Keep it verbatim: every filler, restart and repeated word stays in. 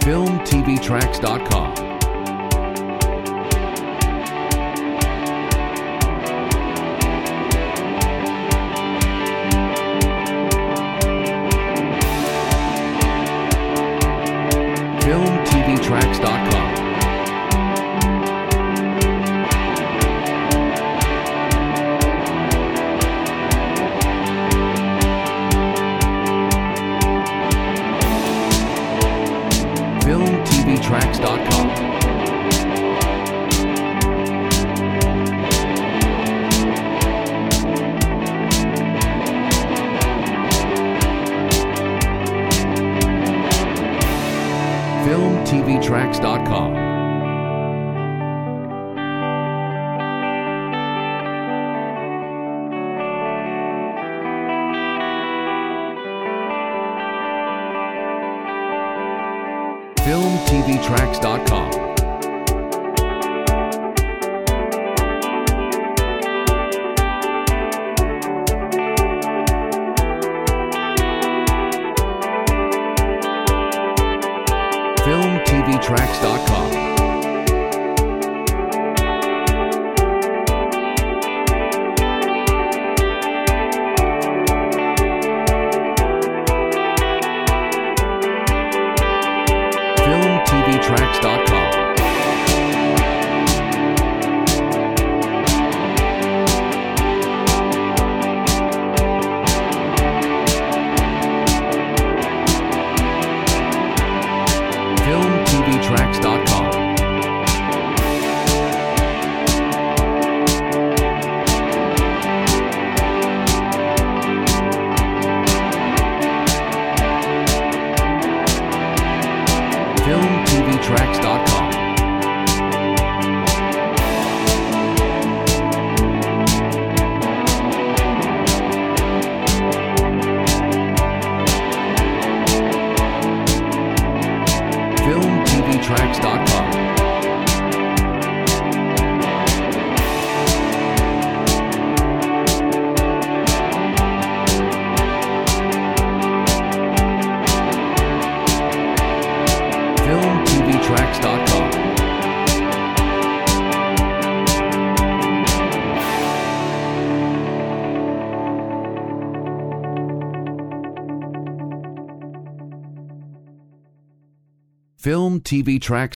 film t v tracks dot com. film t v tracks dot com. film t v tracks dot com. film t v tracks dot com. film t v tracks dot com. film t v tracks dot com. film t v tracks dot com. film t v tracks dot com. film t v tracks dot com. film t v tracks dot com. film t v tracks dot com. film t v tracks